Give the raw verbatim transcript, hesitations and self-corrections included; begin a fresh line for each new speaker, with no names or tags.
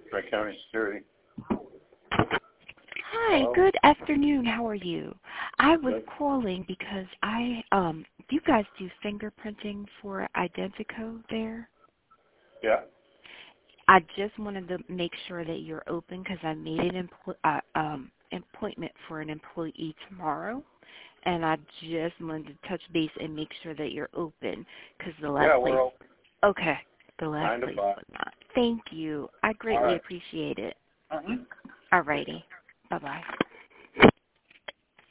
Tri-County Security.
Hi,
Hello?
good afternoon. How are you? I was
Good.
calling because I, um, do you guys do fingerprinting for Identico there?
Yeah.
I just wanted to make sure that you're open because I made an empl- uh, um, appointment for an employee tomorrow, and I just wanted to touch base and make sure that you're open because the last
Yeah,
place.
we're open.
Okay, the last
Nine to
place
five.
was not. Thank you. I
All
greatly
right.
appreciate it.
Uh-huh.
All righty. Bye bye.